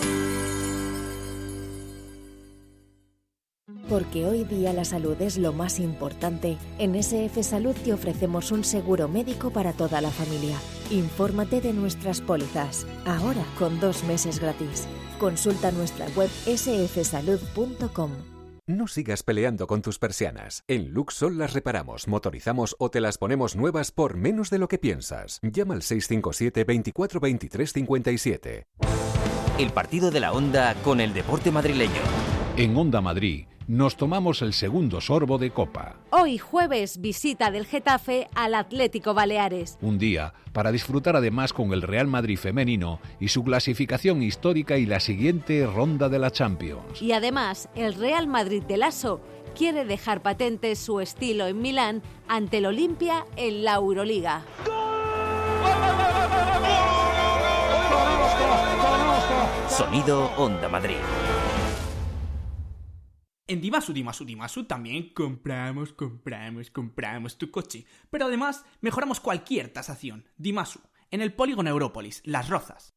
Porque hoy día la salud es lo más importante, en S F Salud te ofrecemos un seguro médico para toda la familia. Infórmate de nuestras pólizas, ahora con dos meses gratis. Consulta nuestra web ese efe salud punto com. No sigas peleando con tus persianas. En Luxol las reparamos, motorizamos o te las ponemos nuevas por menos de lo que piensas. Llama al seis cinco siete, veinticuatro, veintitrés, cincuenta y siete. El partido de la Onda con el deporte madrileño. En Onda Madrid nos tomamos el segundo sorbo de Copa. Hoy jueves, visita del Getafe al Atlético Baleares. Un día para disfrutar además con el Real Madrid femenino y su clasificación histórica y la siguiente ronda de la Champions. Y además, el Real Madrid de Lasso quiere dejar patente su estilo en Milán ante el Olimpia en la Euroliga. Sonido Onda Madrid. En Dimasu, Dimasu, Dimasu también compramos, compramos, compramos tu coche. Pero además mejoramos cualquier tasación. Dimasu, en el polígono Európolis, Las Rozas.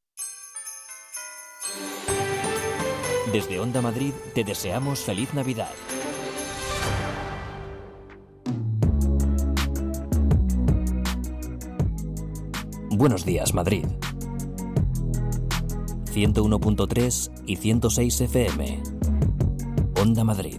Desde Onda Madrid te deseamos feliz Navidad. Buenos días, Madrid. ciento uno punto tres y ciento seis F M. Onda Madrid.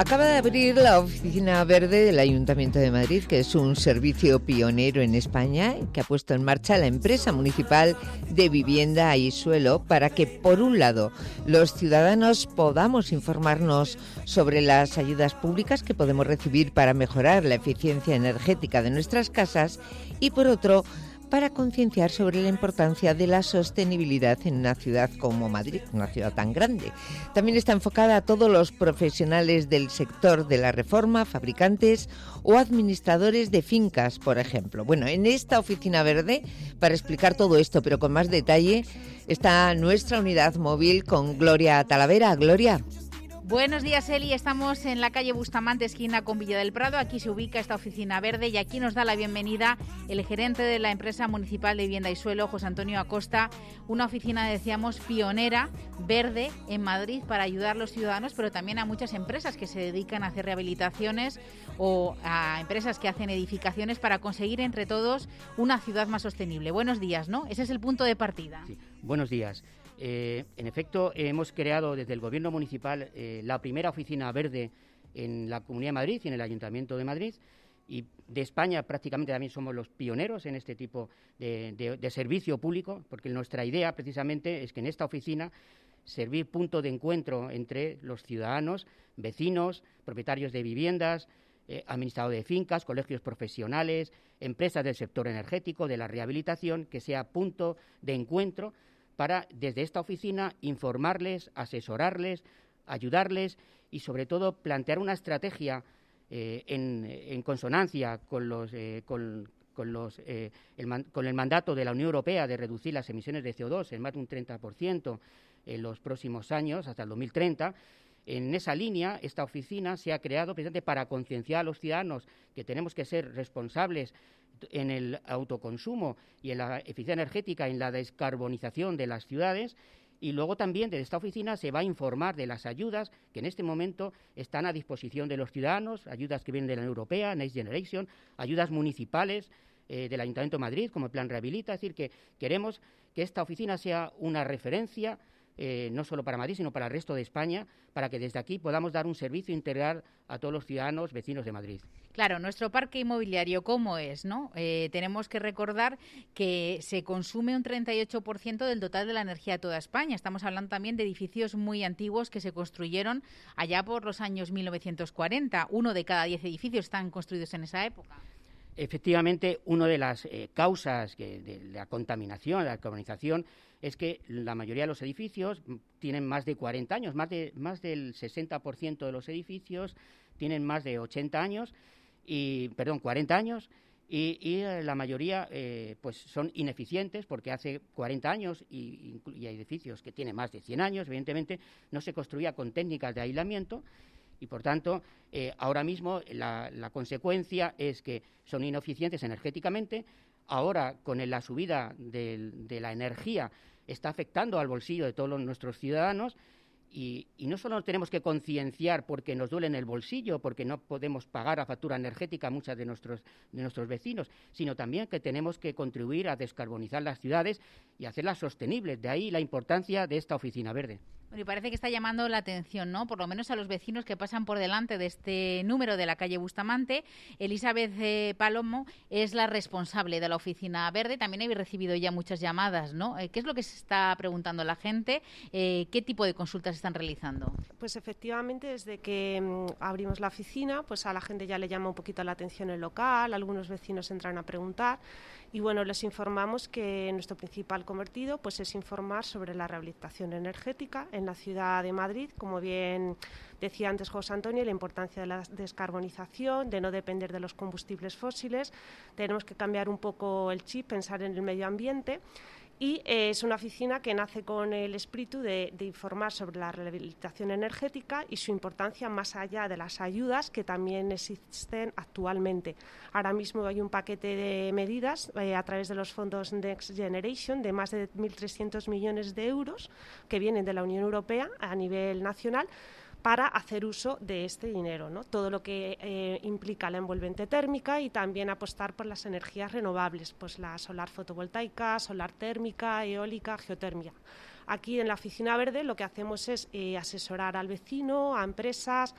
Acaba de abrir la Oficina Verde del Ayuntamiento de Madrid, que es un servicio pionero en España que ha puesto en marcha la empresa municipal de vivienda y suelo para que, por un lado, los ciudadanos podamos informarnos sobre las ayudas públicas que podemos recibir para mejorar la eficiencia energética de nuestras casas y, por otro, para concienciar sobre la importancia de la sostenibilidad en una ciudad como Madrid, una ciudad tan grande. También está enfocada a todos los profesionales del sector de la reforma, fabricantes o administradores de fincas, por ejemplo. Bueno, en esta Oficina Verde, para explicar todo esto, pero con más detalle, está nuestra unidad móvil con Gloria Talavera. Gloria. Buenos días, Eli. Estamos en la calle Bustamante, esquina con Villa del Prado. Aquí se ubica esta Oficina Verde y aquí nos da la bienvenida el gerente de la empresa municipal de vivienda y suelo, José Antonio Acosta. Una oficina, decíamos, pionera, verde, en Madrid para ayudar a los ciudadanos, pero también a muchas empresas que se dedican a hacer rehabilitaciones o a empresas que hacen edificaciones para conseguir entre todos una ciudad más sostenible. Buenos días, ¿no? Ese es el punto de partida. Sí. Buenos días. Eh, en efecto, hemos creado desde el Gobierno municipal eh, la primera oficina verde en la Comunidad de Madrid y en el Ayuntamiento de Madrid, y de España prácticamente también somos los pioneros en este tipo de, de, de servicio público, porque nuestra idea precisamente es que en esta oficina servir punto de encuentro entre los ciudadanos, vecinos, propietarios de viviendas, eh, administradores de fincas, colegios profesionales, empresas del sector energético, de la rehabilitación, que sea punto de encuentro para, desde esta oficina, informarles, asesorarles, ayudarles y, sobre todo, plantear una estrategia eh, en, en consonancia con, los, eh, con, con, los, eh, el man, con el mandato de la Unión Europea de reducir las emisiones de C O dos en más de un treinta por ciento en los próximos años, hasta el dos mil treinta. En esa línea, esta oficina se ha creado precisamente para concienciar a los ciudadanos que tenemos que ser responsables en el autoconsumo y en la eficiencia energética, en la descarbonización de las ciudades, y luego también desde esta oficina se va a informar de las ayudas que en este momento están a disposición de los ciudadanos, ayudas que vienen de la Unión Europea, Next Generation, ayudas municipales eh, del Ayuntamiento de Madrid, como el Plan Rehabilita. Es decir, que queremos que esta oficina sea una referencia Eh, no solo para Madrid, sino para el resto de España, para que desde aquí podamos dar un servicio integral a todos los ciudadanos vecinos de Madrid. Claro, nuestro parque inmobiliario, ¿cómo es, no? Eh, tenemos que recordar que se consume un treinta y ocho por ciento del total de la energía de toda España. Estamos hablando también de edificios muy antiguos que se construyeron allá por los años mil novecientos cuarenta. Uno de cada diez edificios están construidos en esa época. Efectivamente, una de las eh, causas que, de la contaminación, de la carbonización, es que la mayoría de los edificios tienen más de cuarenta años, más, de, más del sesenta por ciento de los edificios tienen más de ochenta años, y, perdón, cuarenta años, y, y la mayoría eh, pues son ineficientes porque hace cuarenta años, y, y hay edificios que tienen más de cien años, evidentemente no se construía con técnicas de aislamiento. Y, por tanto, eh, ahora mismo la, la consecuencia es que son ineficientes energéticamente. Ahora, con la subida de, de la energía, está afectando al bolsillo de todos los, nuestros ciudadanos. Y, y no solo tenemos que concienciar porque nos duele en el bolsillo, porque no podemos pagar la factura energética a muchos de nuestros, de nuestros vecinos, sino también que tenemos que contribuir a descarbonizar las ciudades y hacerlas sostenibles. De ahí la importancia de esta oficina verde. Bueno, y parece que está llamando la atención, ¿no? Por lo menos a los vecinos que pasan por delante de este número de la calle Bustamante. Elizabeth eh, Palomo es la responsable de la Oficina Verde. También he recibido ya muchas llamadas, ¿no? Eh, ¿Qué es lo que se está preguntando la gente? Eh, ¿Qué tipo de consultas están realizando? Pues efectivamente, desde que mmm, abrimos la oficina, pues a la gente ya le llama un poquito la atención el local, algunos vecinos entran a preguntar. Y bueno, les informamos que nuestro principal cometido pues es informar sobre la rehabilitación energética en la ciudad de Madrid, como bien decía antes José Antonio, la importancia de la descarbonización, de no depender de los combustibles fósiles. Tenemos que cambiar un poco el chip, pensar en el medio ambiente. Y eh, es una oficina que nace con el espíritu de, de informar sobre la rehabilitación energética y su importancia más allá de las ayudas que también existen actualmente. Ahora mismo hay un paquete de medidas eh, a través de los fondos Next Generation de más de mil trescientos millones de euros que vienen de la Unión Europea a nivel nacional, para hacer uso de este dinero, ¿no? Todo lo que eh, implica la envolvente térmica y también apostar por las energías renovables, pues la solar fotovoltaica, solar térmica, eólica, geotermia. Aquí en la Oficina Verde lo que hacemos es eh, asesorar al vecino, a empresas,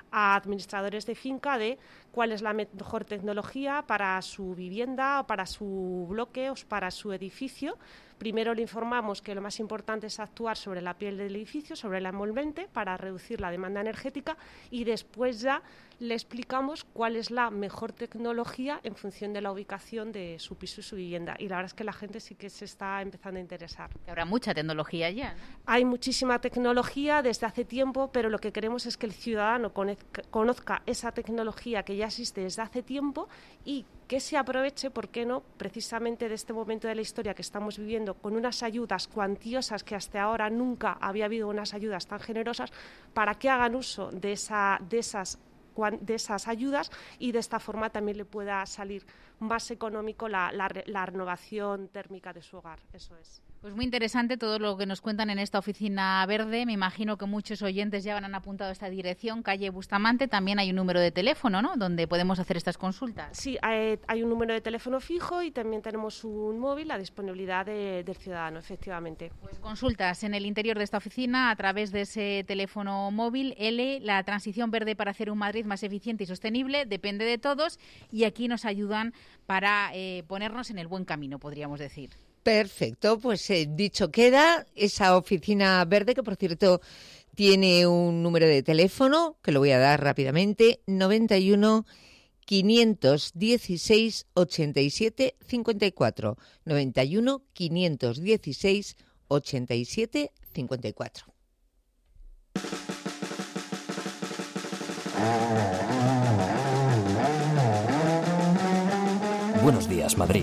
a administradores de finca de cuál es la mejor tecnología para su vivienda, para su bloque o para su edificio. Primero le informamos que lo más importante es actuar sobre la piel del edificio, sobre la envolvente, para reducir la demanda energética, y después ya le explicamos cuál es la mejor tecnología en función de la ubicación de su piso y su vivienda. Y la verdad es que la gente sí que se está empezando a interesar. Habrá mucha tecnología ya, ¿no? Hay muchísima tecnología desde hace tiempo, pero lo que queremos es que el ciudadano conozca esa tecnología que ya existe desde hace tiempo y que se aproveche, ¿por qué no?, precisamente de este momento de la historia que estamos viviendo, con unas ayudas cuantiosas que hasta ahora nunca había habido unas ayudas tan generosas, para que hagan uso de, esa, de, esas, de esas ayudas, y de esta forma también le pueda salir más económico la, la, la renovación térmica de su hogar. Eso es. Pues muy interesante todo lo que nos cuentan en esta oficina verde. Me imagino que muchos oyentes ya han apuntado a esta dirección, calle Bustamante. También hay un número de teléfono, ¿no?, donde podemos hacer estas consultas. Sí, hay, hay un número de teléfono fijo y también tenemos un móvil a disponibilidad de, del ciudadano, efectivamente. Pues consultas en el interior de esta oficina a través de ese teléfono móvil. L, la transición verde para hacer un Madrid más eficiente y sostenible, depende de todos, y aquí nos ayudan para eh, ponernos en el buen camino, podríamos decir. Perfecto, pues eh, dicho queda, esa oficina verde, que por cierto tiene un número de teléfono, que lo voy a dar rápidamente, noventa y uno, quinientos dieciséis, ochenta y siete, cincuenta y cuatro, noventa y uno, quinientos dieciséis, ochenta y siete, cincuenta y cuatro. Buenos días, Madrid.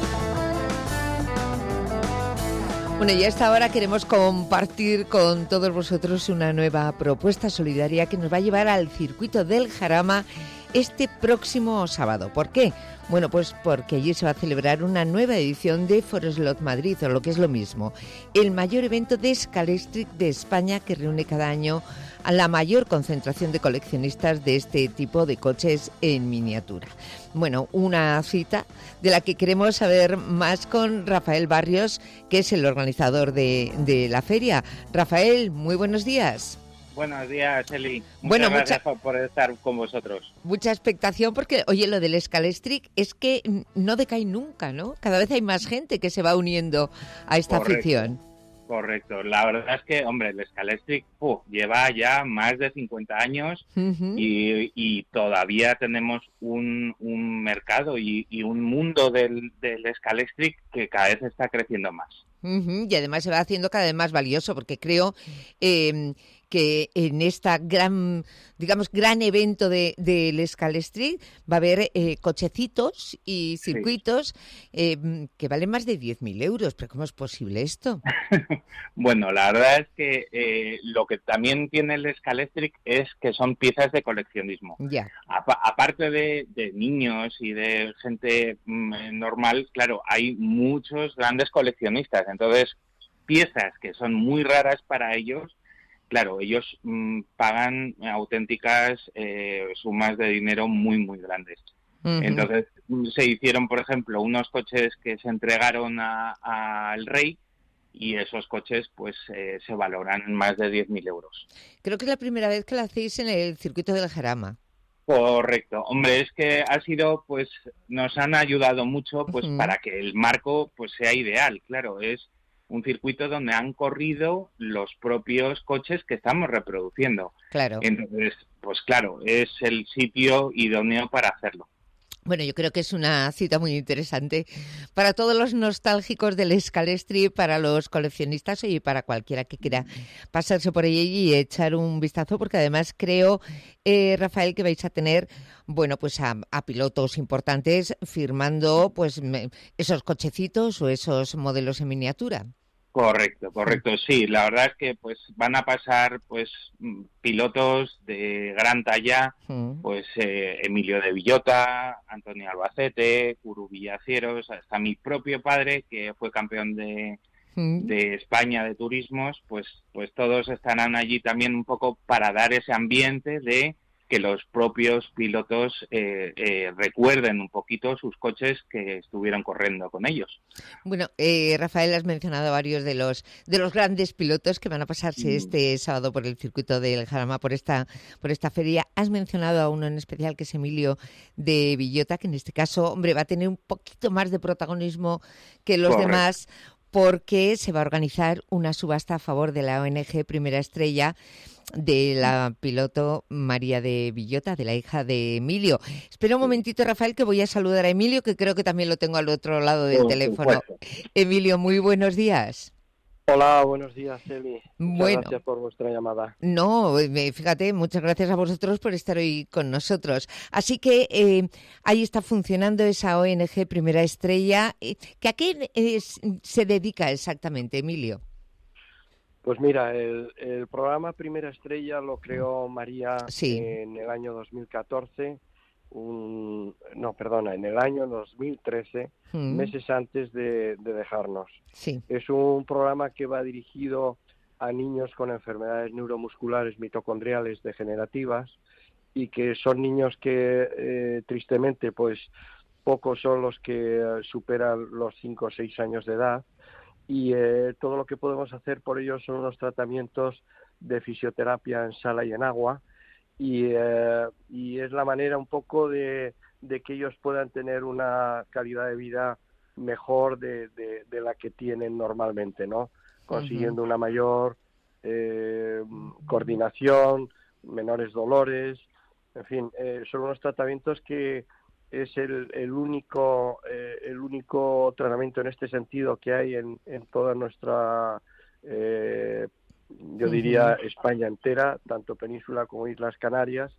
Bueno, y a esta hora queremos compartir con todos vosotros una nueva propuesta solidaria que nos va a llevar al Circuito del Jarama este próximo sábado. ¿Por qué? Bueno, pues porque allí se va a celebrar una nueva edición de Foroslot Madrid, o lo que es lo mismo, el mayor evento de Scalextric de España, que reúne cada año a la mayor concentración de coleccionistas de este tipo de coches en miniatura. Bueno, una cita de la que queremos saber más con Rafael Barrios, que es el organizador de, de la feria. Rafael, muy buenos días. Buenos días, Eli. Muchas bueno, gracias mucha, por estar con vosotros. Mucha expectación porque, oye, lo del Scalextric es que no decae nunca, ¿no? Cada vez hay más gente que se va uniendo a esta Correcto. afición. Correcto. La verdad es que, hombre, el Scalextric uh, lleva ya más de cincuenta años uh-huh. y, y todavía tenemos un, un mercado y, y un mundo del, del Scalextric que cada vez está creciendo más. Uh-huh. Y además se va haciendo cada vez más valioso, porque creo eh, que en esta gran, digamos, gran evento de, del Scalextric va a haber eh, cochecitos y circuitos sí. eh, que valen más de diez mil euros. ¿Pero cómo es posible esto? Bueno, la verdad es que eh, lo que también tiene el Scalextric es que son piezas de coleccionismo. Ya. A- aparte de, de niños y de gente mm, normal, claro, hay muchos grandes coleccionistas. Entonces, piezas que son muy raras para ellos, claro, ellos mmm, pagan auténticas eh, sumas de dinero muy, muy grandes. Uh-huh. Entonces, se hicieron, por ejemplo, unos coches que se entregaron al rey, y esos coches pues eh, se valoran más de diez mil euros. Creo que es la primera vez que lo hacéis en el Circuito del Jarama. Correcto. Hombre, es que ha sido, pues, nos han ayudado mucho pues uh-huh. para que el marco pues sea ideal. Claro, es un circuito donde han corrido los propios coches que estamos reproduciendo. Claro. Entonces, pues claro, es el sitio idóneo para hacerlo. Bueno, yo creo que es una cita muy interesante para todos los nostálgicos del Scalextric, para los coleccionistas y para cualquiera que quiera pasarse por allí y echar un vistazo, porque además creo, eh, Rafael, que vais a tener, bueno, pues a, a pilotos importantes firmando pues me, esos cochecitos o esos modelos en miniatura. Correcto, correcto, sí. La verdad es que pues van a pasar pues pilotos de gran talla, mm. pues eh, Emilio de Villota, Antonio Albacete, Curu Villacieros, hasta mi propio padre, que fue campeón de, mm. de España de turismos, pues pues todos estarán allí también un poco para dar ese ambiente de que los propios pilotos eh, eh, recuerden un poquito sus coches que estuvieron corriendo con ellos. Bueno, eh, Rafael, has mencionado varios de los de los grandes pilotos que van a pasarse mm. este sábado por el circuito del Jarama, por esta por esta feria. Has mencionado a uno en especial, que es Emilio de Villota, que en este caso, hombre, va a tener un poquito más de protagonismo que los Correcto. demás, porque se va a organizar una subasta a favor de la O N G Primera Estrella, de la piloto María de Villota, de la hija de Emilio. Espera un momentito, Rafael, que voy a saludar a Emilio, que creo que también lo tengo al otro lado del oh, teléfono. Emilio, muy buenos días. Hola, buenos días, Eli. Muchas bueno, gracias por vuestra llamada. No, fíjate, muchas gracias a vosotros por estar hoy con nosotros. Así que eh, ahí está funcionando esa O N G Primera Estrella. ¿Que ¿A qué es, se dedica exactamente, Emilio? Pues mira, el, el programa Primera Estrella lo creó María sí. en el año dos mil catorce, un, no, perdona, en el año dos mil trece, mm. meses antes de, de dejarnos. Sí. Es un programa que va dirigido a niños con enfermedades neuromusculares mitocondriales degenerativas y que son niños que eh, tristemente pues pocos son los que superan los cinco o seis años de edad. Y eh, todo lo que podemos hacer por ellos son unos tratamientos de fisioterapia en sala y en agua, y, eh, y es la manera un poco de, de que ellos puedan tener una calidad de vida mejor de, de, de la que tienen normalmente, ¿no? Consiguiendo uh-huh. una mayor eh, coordinación, menores dolores, en fin, eh, son unos tratamientos que es el, el único eh, el único tratamiento en este sentido que hay en, en toda nuestra eh, yo diría uh-huh. España entera, tanto Península como Islas Canarias,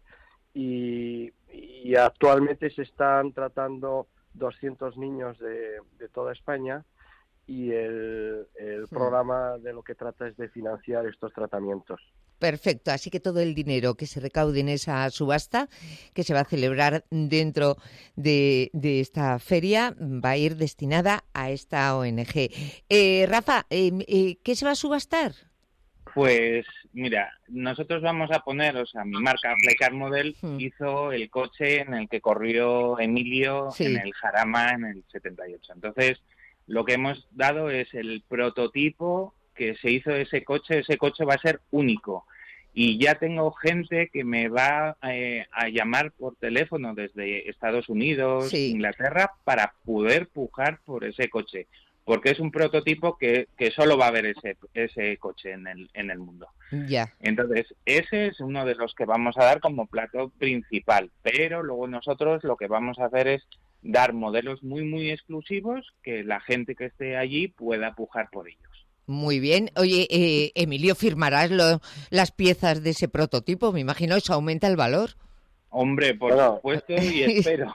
y, y actualmente se están tratando doscientos niños de, de toda España, y el, el sí. programa de lo que trata es de financiar estos tratamientos. Perfecto, así que todo el dinero que se recaude en esa subasta que se va a celebrar dentro de, de esta feria va a ir destinada a esta O N G. Eh, Rafa, eh, eh, ¿qué se va a subastar? Pues mira, nosotros vamos a poner, o sea, mi marca Flycar Model hmm. hizo el coche en el que corrió Emilio sí. en el Jarama en el setenta y ocho. Entonces, lo que hemos dado es el prototipo que se hizo de ese coche. Ese coche va a ser único. Y ya tengo gente que me va eh, a llamar por teléfono desde Estados Unidos, sí. Inglaterra, para poder pujar por ese coche. Porque es un prototipo que, que solo va a haber ese ese coche en el en el mundo. Ya. Entonces, ese es uno de los que vamos a dar como plato principal. Pero luego nosotros lo que vamos a hacer es dar modelos muy, muy exclusivos que la gente que esté allí pueda pujar por ellos. Muy bien. Oye, eh, Emilio, ¿firmarás lo, las piezas de ese prototipo? Me imagino eso aumenta el valor. Hombre, por bueno. supuesto, y espero.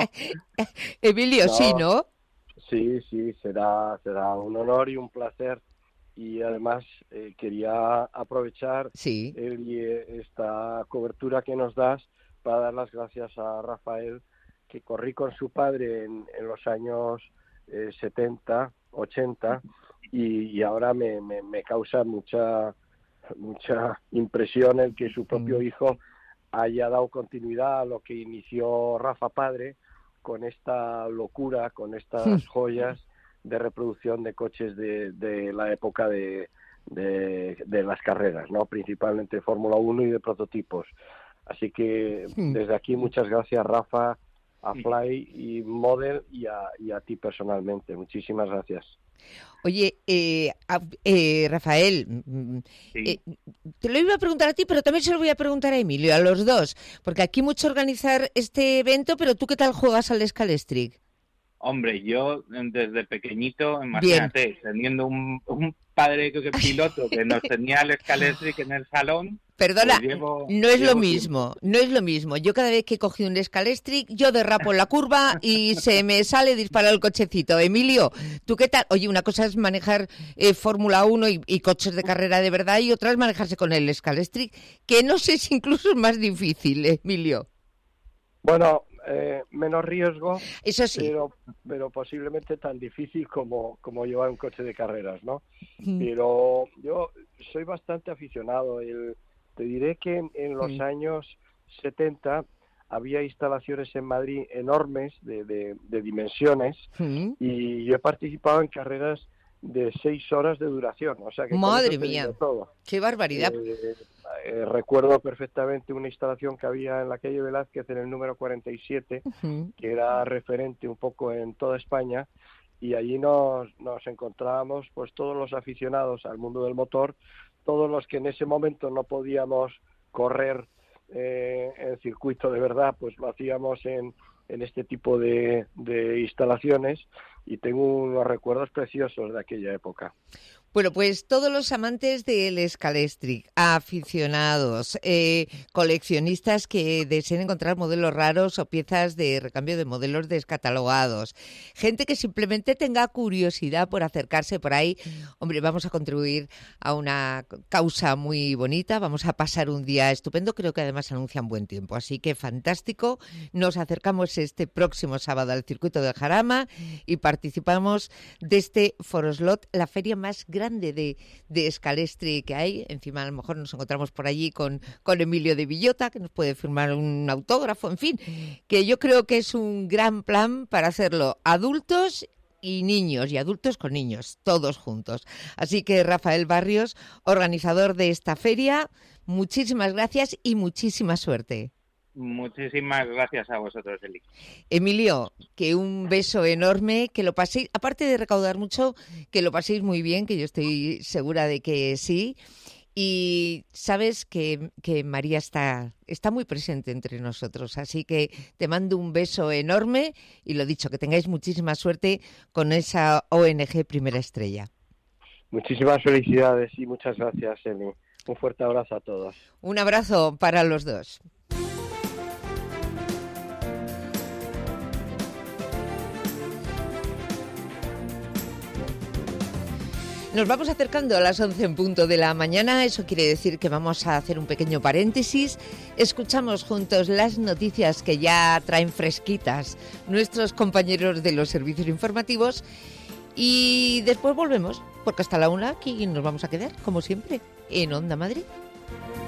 Emilio, no, sí, ¿no? Sí, sí, será, será un honor y un placer. Y además eh, quería aprovechar sí. el, esta cobertura que nos das para dar las gracias a Rafael, que corrí con su padre en, en los años eh, setenta, ochenta, y, y ahora me, me, me causa mucha mucha impresión el que su propio hijo haya dado continuidad a lo que inició Rafa padre, con esta locura, con estas joyas de reproducción de coches de, de la época de, de, de las carreras, ¿no? Principalmente Fórmula uno y de prototipos. Así que desde aquí muchas gracias, Rafa, a Fly y Model y a, y a ti personalmente. Muchísimas gracias. Oye, eh, eh, Rafael, sí. eh, te lo iba a preguntar a ti, pero también se lo voy a preguntar a Emilio, a los dos, porque aquí mucho organizar este evento, pero ¿tú qué tal juegas al Scalestric? Hombre, yo desde pequeñito, imagínate, Bien. teniendo un, un padre que, que piloto que nos tenía el Scalestric en el salón. Perdona, pues llevo, no es llevo lo mismo, tiempo. no es lo mismo. Yo cada vez que he cogido un Scalestric, yo derrapo en la curva y se me sale disparado el cochecito. Emilio, ¿tú qué tal? Oye, una cosa es manejar eh, Fórmula uno y, y coches de carrera de verdad, y otra es manejarse con el Scalestric, que no sé si incluso es más difícil, Emilio. Bueno, eh, menos riesgo, eso sí, pero, pero posiblemente tan difícil como, como llevar un coche de carreras, ¿no? Mm. Pero yo soy bastante aficionado. El, te diré que en, en los mm. años setenta había instalaciones en Madrid enormes, de, de, de dimensiones, ¿Mm? y yo he participado en carreras de seis horas de duración, o sea que con Madre eso te mía, digo todo. qué barbaridad. Eh, eh, recuerdo perfectamente una instalación que había en la calle Velázquez, en el número cuarenta y siete, Uh-huh. que era referente un poco en toda España, y allí nos, nos encontrábamos pues todos los aficionados al mundo del motor, todos los que en ese momento no podíamos correr eh, en circuito de verdad, pues lo hacíamos en, en este tipo de, de instalaciones, y tengo unos recuerdos preciosos de aquella época. Bueno, pues todos los amantes del Scalextric, aficionados, eh, coleccionistas que deseen encontrar modelos raros o piezas de recambio de modelos descatalogados, gente que simplemente tenga curiosidad por acercarse por ahí, hombre, vamos a contribuir a una causa muy bonita, vamos a pasar un día estupendo, creo que además anuncian buen tiempo, así que fantástico. Nos acercamos este próximo sábado al circuito del Jarama y participamos de este Foroslot, la feria más grande grande de, de Scalextric que hay. Encima a lo mejor nos encontramos por allí con, con Emilio de Villota, que nos puede firmar un autógrafo, en fin, que yo creo que es un gran plan para hacerlo adultos y niños, y adultos con niños, todos juntos. Así que Rafael Barrios, organizador de esta feria, muchísimas gracias y muchísima suerte. Muchísimas gracias a vosotros, Eli. Emilio, que un beso enorme, que lo paséis, aparte de recaudar mucho, que lo paséis muy bien, que yo estoy segura de que sí. Y sabes que, que María está, está muy presente entre nosotros, así que te mando un beso enorme y lo dicho, que tengáis muchísima suerte con esa O N G Primera Estrella. Muchísimas felicidades y muchas gracias, Eli. Un fuerte abrazo a todos. Un abrazo para los dos. Nos vamos acercando a las once en punto de la mañana, eso quiere decir que vamos a hacer un pequeño paréntesis. Escuchamos juntos las noticias que ya traen fresquitas nuestros compañeros de los servicios informativos y después volvemos, porque hasta la una aquí nos vamos a quedar, como siempre, en Onda Madrid.